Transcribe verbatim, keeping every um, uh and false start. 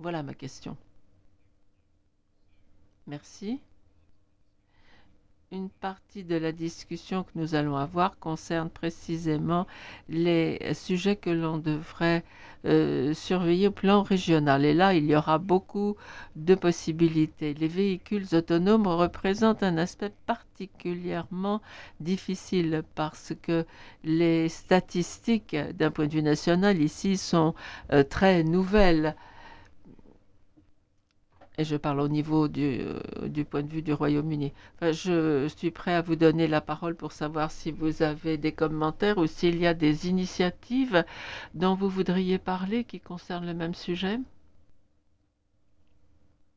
Voilà ma question. Merci. Une partie de la discussion que nous allons avoir concerne précisément les sujets que l'on devrait euh, surveiller au plan régional. Et là, il y aura beaucoup de possibilités. Les véhicules autonomes représentent un aspect particulièrement difficile parce que les statistiques d'un point de vue national ici sont euh, très nouvelles. Et je parle au niveau du, euh, du point de vue du Royaume-Uni. Enfin, je suis prêt à vous donner la parole pour savoir si vous avez des commentaires ou s'il y a des initiatives dont vous voudriez parler qui concernent le même sujet.